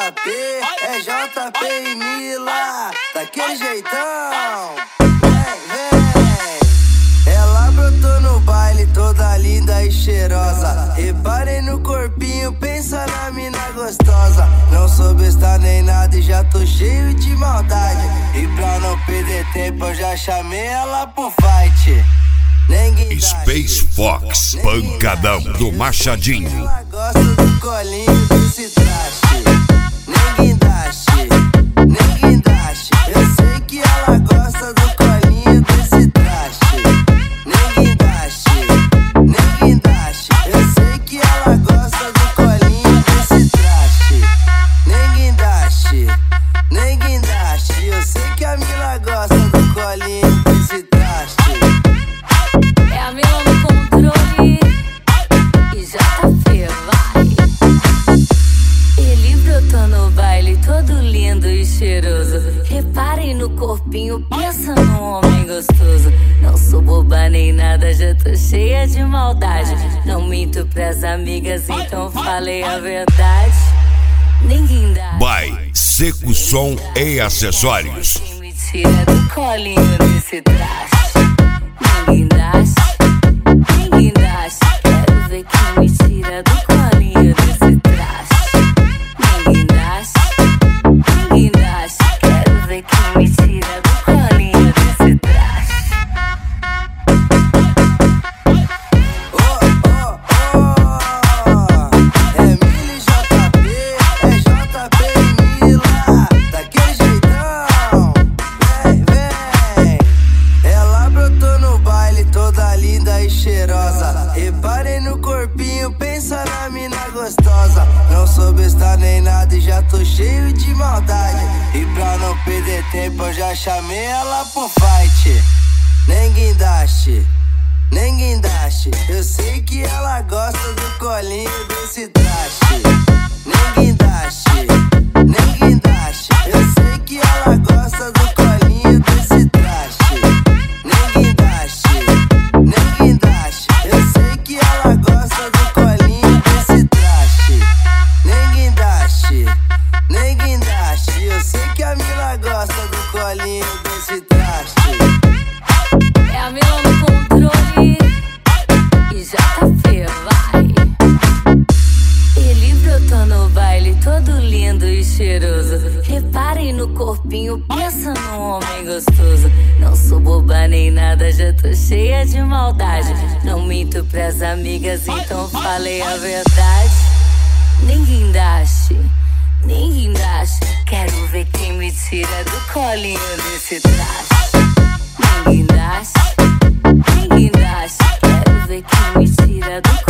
JP, é JP e Mila, daquele jeitão. Ela brotou no baile toda linda e cheirosa. Reparem no corpinho, pensa na mina gostosa. Não sou besta nem nada e já tô cheio de maldade. E pra não perder tempo eu já chamei ela pro fight. Space Fox, pancadão do Machadinho. Ela gosta do colinho desse traste. Nem guindaste, nem guindaste. Eu sei que ela gosta do colinho desse traste. Nem guindaste, nem guindaste. Eu sei que ela gosta do colinho desse traste. Nem guindaste, nem guindaste. Eu sei que a Mila gosta do colinho desse traste. É a Mila no controle e JP vai. Ele brotou no baile todo lindo e cheiroso. Reparem no corpinho, pensa num homem gostoso. Não sou boba nem nada, já tô cheia de maldade. Não minto pras amigas, então falei a verdade. Ninguém dá. By Seco Som e Acessórios. Quem me tira do colinho desse traste. Ninguém daste, quero ver quem me tira do colinho desse traste. Ninguém daste, quero ver quem me tira do colinho desse traste. É Mila e JP, é JP e Mila, daquele jeitão. Vem. Ela brotou no baile toda linda e cheirosa. Reparem no corpinho, pensa na mina gostosa. Não sou besta nem nada e já tô cheio de maldade. E pra não perder tempo eu já chamei ela pro fight. Nem guindaste, nem guindaste. Eu sei que ela gosta do colinho desse traste. Nem guindaste, nem guindaste. Eu sei que ela gosta do colinho desse traste. Nem guindaste, nem guindaste. Eu sei que ela gosta do colinho desse traste. Nem guindaste, nem guindaste. Eu sei que a Mila gosta do colinho desse traste. É a Mila no controle e JP vai. Ele brotou no baile todo lindo e cheiroso. Reparem no corpinho, pensa num homem gostoso. Não sou boba nem nada, já tô cheia de maldade. Não minto pras amigas, então falei a verdade. Ninguém daste, quero ver quem me tira do colinho desse traste. Ninguém daste, quero ver quem me tira do colinho.